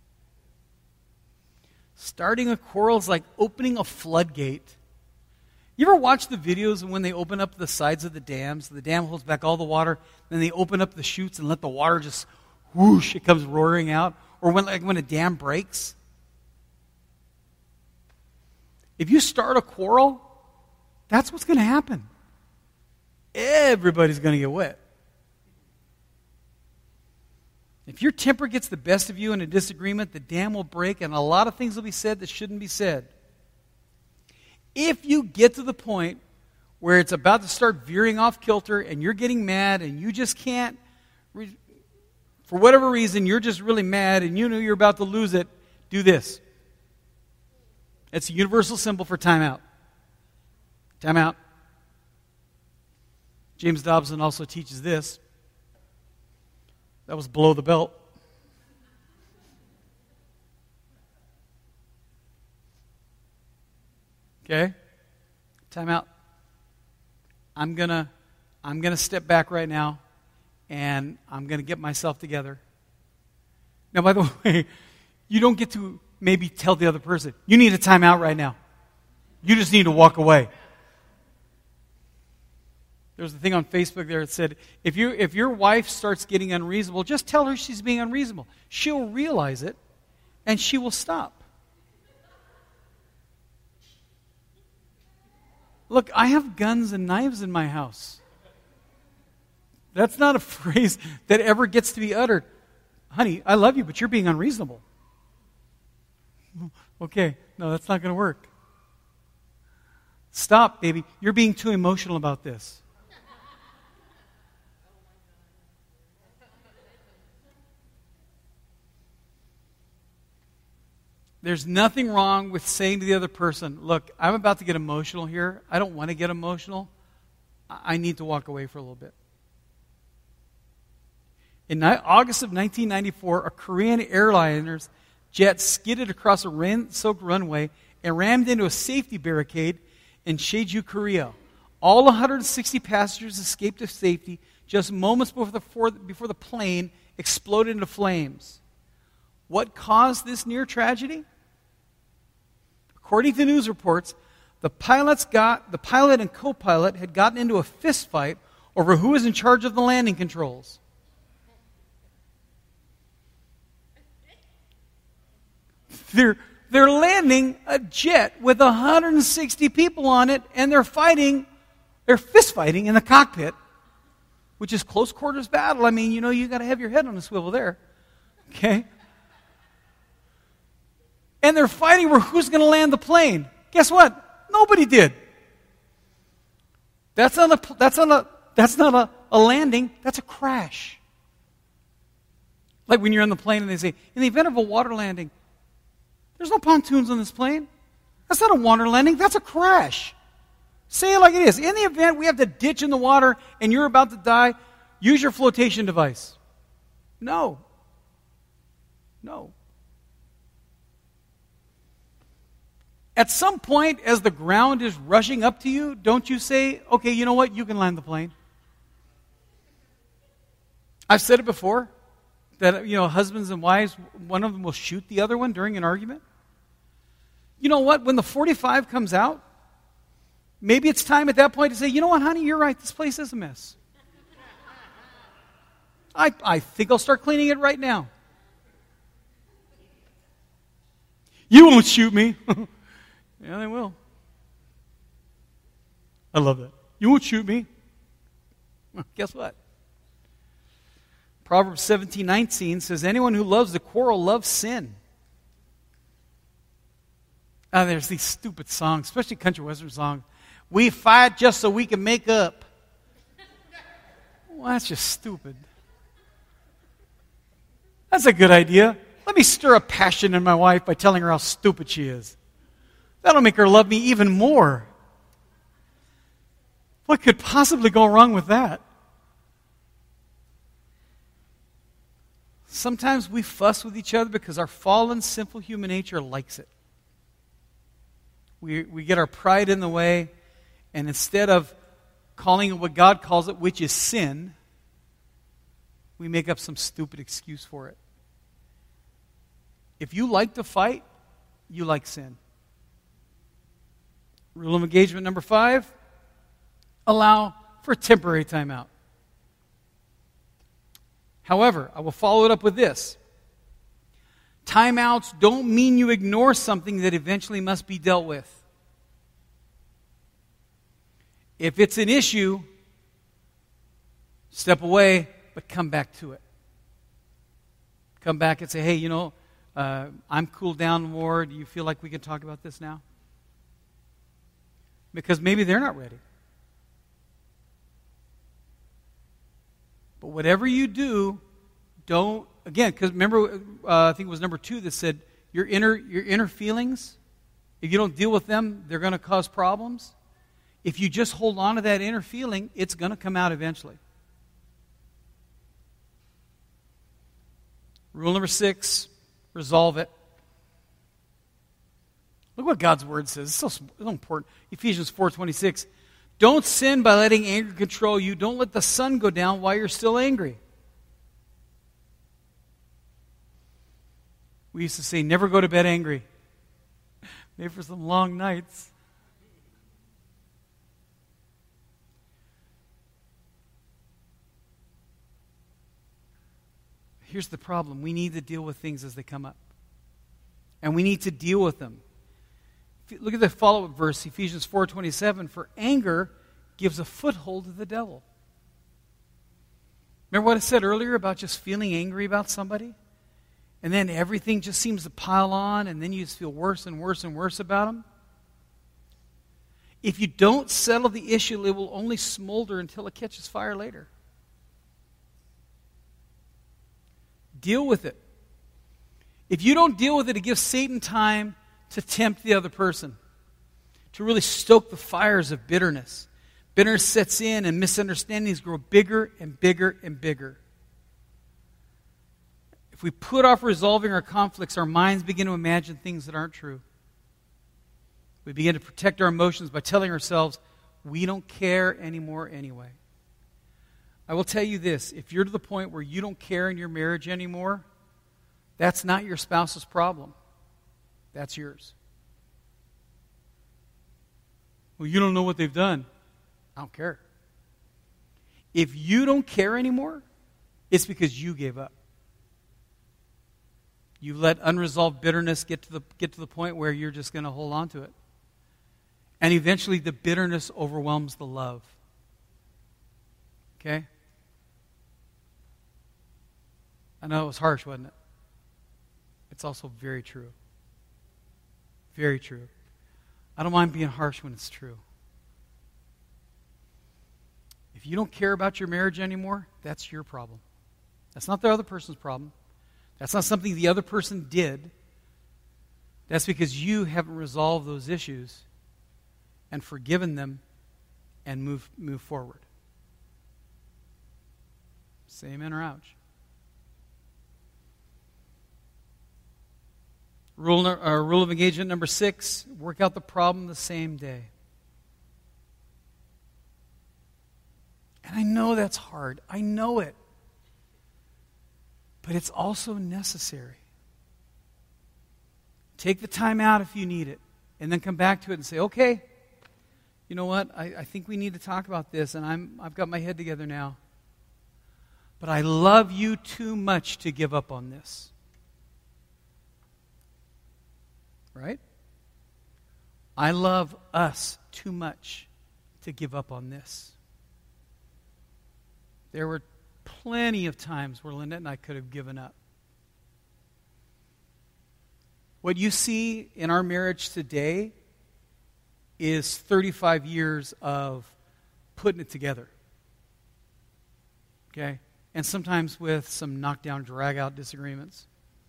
Starting a quarrel is like opening a floodgate. You ever watch the videos when they open up the sides of the dams? The dam holds back all the water, then they open up the chutes and let the water just whoosh, it comes roaring out. Or when, like when a dam breaks. If you start a quarrel, that's what's going to happen. Everybody's going to get wet. If your temper gets the best of you in a disagreement, the dam will break and a lot of things will be said that shouldn't be said. If you get to the point where it's about to start veering off kilter and you're getting mad and you just can't, for whatever reason, you're just really mad and you know you're about to lose it, do this. It's a universal symbol for timeout. Timeout. James Dobson also teaches this. That was below the belt. Okay? Time out. I'm gonna I'm gonna step back right now and I'm gonna get myself together. Now, by the way, you don't get to maybe tell the other person, you need a time out right now. You just need to walk away. There was a thing on Facebook there that said, if you if your wife starts getting unreasonable, just tell her she's being unreasonable. She'll realize it and she will stop. Look, I have guns and knives in my house. That's not a phrase that ever gets to be uttered. Honey, I love you, but you're being unreasonable. Okay, no, that's not going to work. Stop, baby. You're being too emotional about this. There's nothing wrong with saying to the other person, look, I'm about to get emotional here. I don't want to get emotional. I need to walk away for a little bit. In August of nineteen ninety-four, a Korean airliner's jet skidded across a rain-soaked runway and rammed into a safety barricade in Jeju, Korea. All one hundred sixty passengers escaped to safety just moments before the, before the plane exploded into flames. What caused this near tragedy? According to news reports, the pilots got the pilot and co-pilot had gotten into a fist fight over who was in charge of the landing controls. They're, they're landing a jet with one hundred sixty people on it, and they're fighting, they're fist fighting in the cockpit, which is close quarters battle. I mean, you know, you got to have your head on a swivel there. Okay? And they're fighting over who's going to land the plane. Guess what? Nobody did. That's not a, that's not a, that's not a, a landing. That's a crash. Like when you're on the plane and they say, in the event of a water landing, there's no pontoons on this plane. That's not a water landing. That's a crash. Say it like it is. In the event we have to ditch in the water and you're about to die, use your flotation device. No. No. At some point, as the ground is rushing up to you, don't you say, okay, you know what, you can land the plane. I've said it before, that, you know, husbands and wives, one of them will shoot the other one during an argument. You know what, when the forty-five comes out, maybe it's time at that point to say, you know what, honey, you're right, this place is a mess. I, I think I'll start cleaning it right now. You won't shoot me. Yeah, they will. I love that. You won't shoot me. Well, guess what? Proverbs seventeen nineteen says, anyone who loves the quarrel loves sin. Now, there's these stupid songs, especially country western songs. We fight just so we can make up. Well, that's just stupid. That's a good idea. Let me stir up passion in my wife by telling her how stupid she is. That'll make her love me even more. What could possibly go wrong with that? Sometimes we fuss with each other because our fallen, sinful human nature likes it. We, we get our pride in the way, and instead of calling it what God calls it, which is sin, we make up some stupid excuse for it. If you like to fight, you like sin. Rule of engagement number five, allow for a temporary timeout. However, I will follow it up with this. Timeouts don't mean you ignore something that eventually must be dealt with. If it's an issue, step away, but come back to it. Come back and say, hey, you know, uh, I'm cooled down more. Do you feel like we can talk about this now? Because maybe they're not ready. But whatever you do, don't, again, because remember, uh, I think it was number two that said, your inner, your inner feelings, if you don't deal with them, they're going to cause problems. If you just hold on to that inner feeling, it's going to come out eventually. Rule number six, resolve it. Look what God's word says. It's so, so important. Ephesians four twenty-six. Don't sin by letting anger control you. Don't let the sun go down while you're still angry. We used to say, never go to bed angry. Maybe for some long nights. Here's the problem. We need to deal with things as they come up. And we need to deal with them. Look at the follow-up verse, Ephesians four twenty-seven. For anger gives a foothold to the devil. Remember what I said earlier about just feeling angry about somebody? And then everything just seems to pile on, and then you just feel worse and worse and worse about them? If you don't settle the issue, it will only smolder until it catches fire later. Deal with it. If you don't deal with it, it gives Satan time to tempt the other person, to really stoke the fires of bitterness. Bitterness sets in and misunderstandings grow bigger and bigger and bigger. If we put off resolving our conflicts, our minds begin to imagine things that aren't true. We begin to protect our emotions by telling ourselves, we don't care anymore anyway. I will tell you this, if you're to the point where you don't care in your marriage anymore, that's not your spouse's problem. That's yours. Well, you don't know what they've done. I don't care. If you don't care anymore, it's because you gave up. You let unresolved bitterness get to the get to the point where you're just going to hold on to it. And eventually the bitterness overwhelms the love. Okay? I know it was harsh, wasn't it? It's also very true. Very true. I don't mind being harsh when it's true. If you don't care about your marriage anymore, that's your problem. That's not the other person's problem. That's not something the other person did. That's because you haven't resolved those issues and forgiven them and move, move forward. Say amen or ouch. Rule, uh, rule of engagement number six, work out the problem the same day. And I know that's hard. I know it. But it's also necessary. Take the time out if you need it. And then come back to it and say, okay, you know what? I, I think we need to talk about this. And I'm, I've got my head together now. But I love you too much to give up on this. Right? I love us too much to give up on this. There were plenty of times where Lynette and I could have given up. What you see in our marriage today is thirty-five years of putting it together. Okay? And sometimes with some knockdown, drag-out disagreements.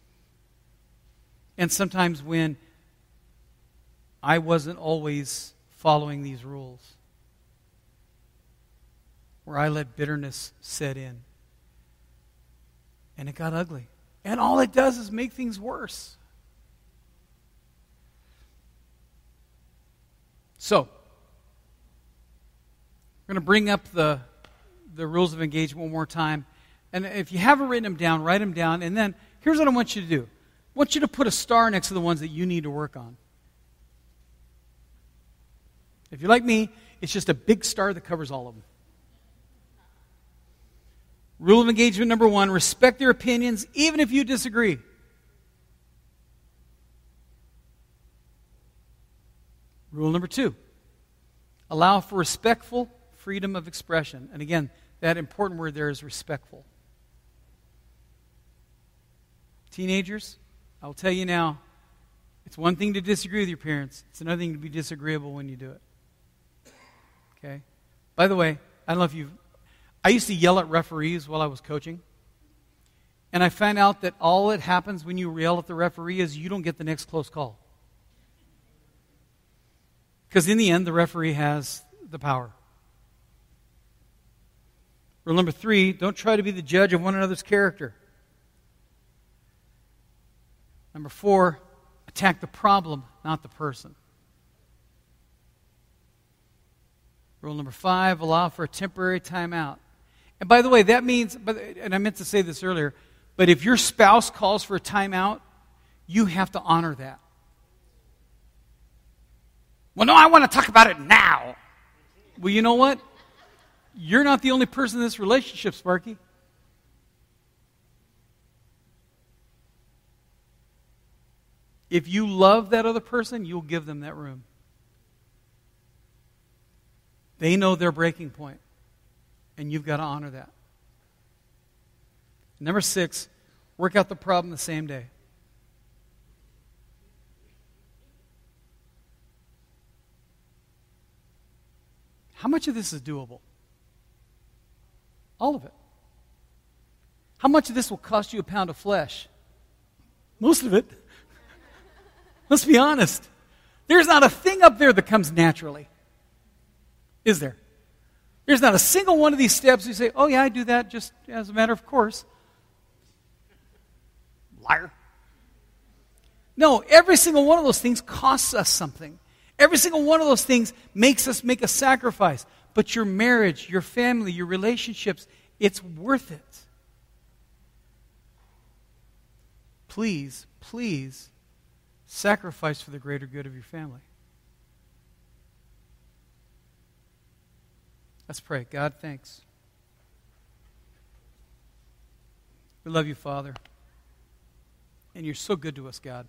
And sometimes when I wasn't always following these rules, where I let bitterness set in. And it got ugly. And all it does is make things worse. So, we're going to bring up the, the rules of engagement one more time. And if you haven't written them down, write them down. And then, here's what I want you to do. I want you to put a star next to the ones that you need to work on. If you're like me, it's just a big star that covers all of them. Rule of engagement number one, respect their opinions even if you disagree. Rule number two, allow for respectful freedom of expression. And again, that important word there is respectful. Teenagers, I'll tell you now, it's one thing to disagree with your parents. It's another thing to be disagreeable when you do it. Okay? By the way, I don't know if you've... I used to yell at referees while I was coaching. And I found out that all that happens when you yell at the referee is you don't get the next close call. Because in the end, the referee has the power. Rule number three, don't try to be the judge of one another's character. Number four, attack the problem, not the person. Rule number five, allow for a temporary timeout. And by the way, that means, and I meant to say this earlier, but if your spouse calls for a timeout, you have to honor that. Well, no, I want to talk about it now. Well, you know what? You're not the only person in this relationship, Sparky. If you love that other person, you'll give them that room. They know their breaking point, and you've got to honor that. Number six, work out the problem the same day. How much of this is doable? All of it. How much of this will cost you a pound of flesh? Most of it. Let's be honest. There's not a thing up there that comes naturally. Is there? There's not a single one of these steps you say, oh yeah, I do that just as a matter of course. Liar. No, every single one of those things costs us something. Every single one of those things makes us make a sacrifice. But your marriage, your family, your relationships, it's worth it. Please, please sacrifice for the greater good of your family. Let's pray. God, thanks. We love you, Father. And you're so good to us, God.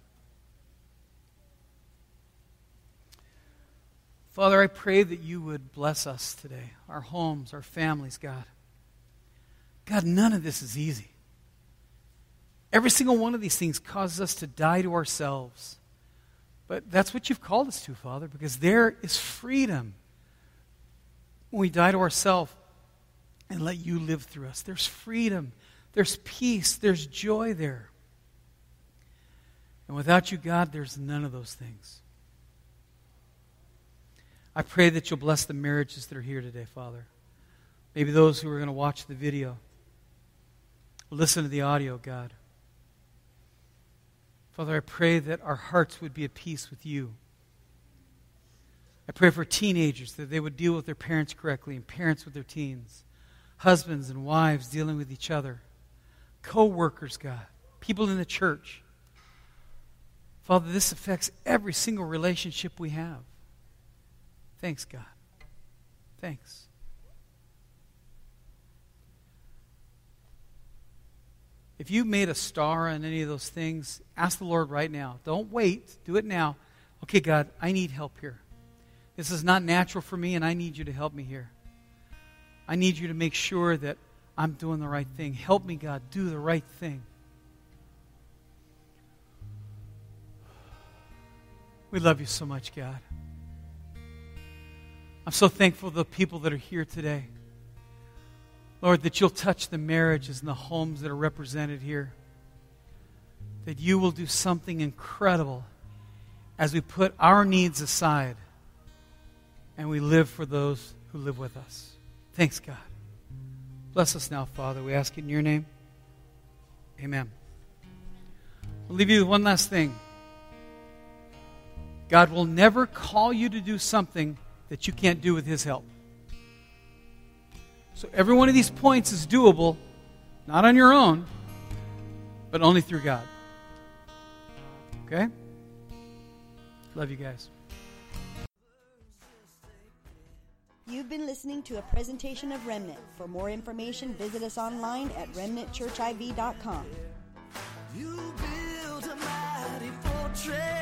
Father, I pray that you would bless us today, our homes, our families, God. God, none of this is easy. Every single one of these things causes us to die to ourselves. But that's what you've called us to, Father, because there is freedom when we die to ourselves and let you live through us. There's freedom. There's peace. There's joy there. And without you, God, there's none of those things. I pray that you'll bless the marriages that are here today, Father. Maybe those who are going to watch the video, listen to the audio, God. Father, I pray that our hearts would be at peace with you. I pray for teenagers that they would deal with their parents correctly and parents with their teens. Husbands and wives dealing with each other. Co-workers, God. People in the church. Father, this affects every single relationship we have. Thanks, God. Thanks. If you made a star on any of those things, ask the Lord right now. Don't wait. Do it now. Okay, God, I need help here. This is not natural for me, and I need you to help me here. I need you to make sure that I'm doing the right thing. Help me, God, do the right thing. We love you so much, God. I'm so thankful for the people that are here today. Lord, that you'll touch the marriages and the homes that are represented here. That you will do something incredible as we put our needs aside and we live for those who live with us. Thanks, God. Bless us now, Father. We ask it in your name. Amen. I'll leave you with one last thing. God will never call you to do something that you can't do with his help. So every one of these points is doable, not on your own, but only through God. Okay? Love you guys. You've been listening to a presentation of Remnant. For more information, visit us online at remnant church I V dot com. You build a mighty fortress.